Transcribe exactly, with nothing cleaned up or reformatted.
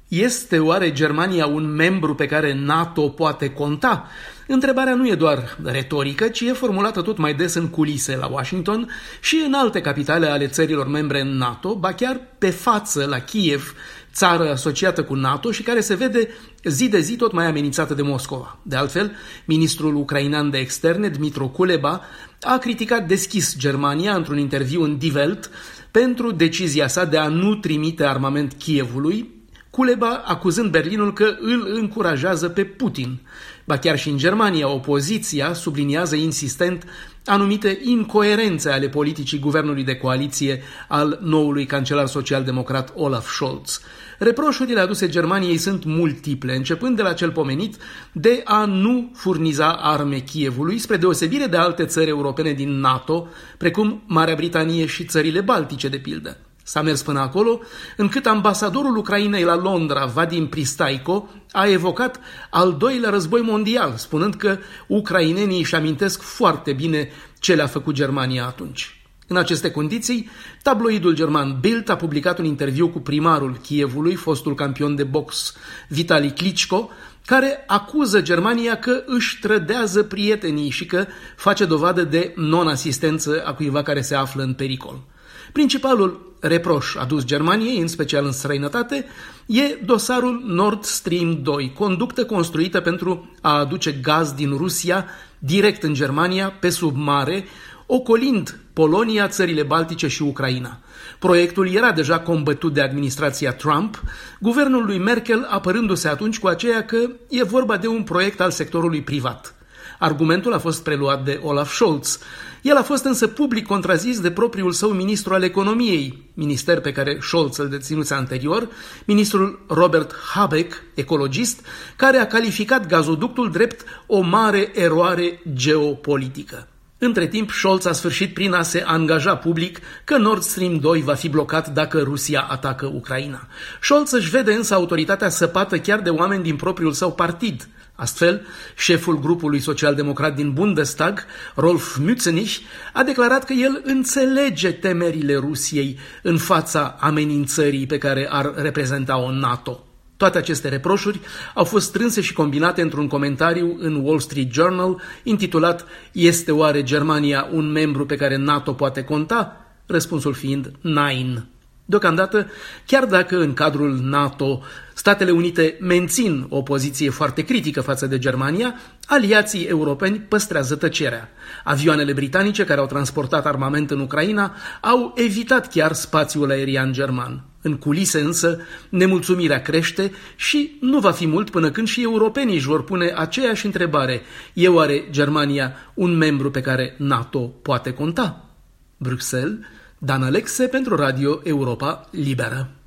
Este oare Germania un membru pe care NATO poate conta? Întrebarea nu e doar retorică, ci e formulată tot mai des în culise la Washington și în alte capitale ale țărilor membre în NATO, ba chiar pe față la Kiev, țară asociată cu NATO și care se vede zi de zi tot mai amenințată de Moscova. De altfel, ministrul ucrainean de externe, Dmytro Kuleba, a criticat deschis Germania într-un interviu în Die Welt pentru decizia sa de a nu trimite armament Kievului, Kuleba acuzând Berlinul că îl încurajează pe Putin. Ba chiar și în Germania, opoziția subliniază insistent anumite incoerențe ale politicii guvernului de coaliție al noului cancelar social-democrat Olaf Scholz. Reproșurile aduse Germaniei sunt multiple, începând de la cel pomenit de a nu furniza arme Kievului, spre deosebire de alte țări europene din NATO, precum Marea Britanie și țările Baltice, de pildă. S-a mers până acolo, încât ambasadorul Ucrainei la Londra, Vadim Pristaiko, a evocat al doilea război mondial, spunând că ucrainenii își amintesc foarte bine ce le-a făcut Germania atunci. În aceste condiții, tabloidul german Bild a publicat un interviu cu primarul Kievului, fostul campion de box Vitali Klitschko, care acuză Germania că își trădează prietenii și că face dovadă de non-asistență a cuiva care se află în pericol. Principalul reproș adus Germaniei, în special în străinătate, e dosarul Nord Stream doi, conductă construită pentru a aduce gaz din Rusia direct în Germania, pe sub mare, ocolind Polonia, țările Baltice și Ucraina. Proiectul era deja combătut de administrația Trump, guvernul lui Merkel apărându-se atunci cu aceea că e vorba de un proiect al sectorului privat. Argumentul a fost preluat de Olaf Scholz. El a fost însă public contrazis de propriul său ministru al economiei, minister pe care Scholz îl deținuse anterior, ministrul Robert Habeck, ecologist, care a calificat gazoductul drept o mare eroare geopolitică. Între timp, Scholz a sfârșit prin a se angaja public că Nord Stream doi va fi blocat dacă Rusia atacă Ucraina. Scholz își vede însă autoritatea săpată chiar de oameni din propriul său partid. Astfel, șeful grupului social-democrat din Bundestag, Rolf Mützenich, a declarat că el înțelege temerile Rusiei în fața amenințării pe care ar reprezenta-o NATO. Toate aceste reproșuri au fost strânse și combinate într-un comentariu în Wall Street Journal intitulat "Este oare Germania un membru pe care NATO poate conta?" Răspunsul fiind Nein. Deocamdată, chiar dacă în cadrul NATO Statele Unite mențin o poziție foarte critică față de Germania, aliații europeni păstrează tăcerea. Avioanele britanice care au transportat armament în Ucraina au evitat chiar spațiul aerian german. În culise însă, nemulțumirea crește și nu va fi mult până când și europenii își vor pune aceeași întrebare: e oare Germania un membru pe care NATO poate conta? Bruxelles, Dan Alexe pentru Radio Europa Liberă.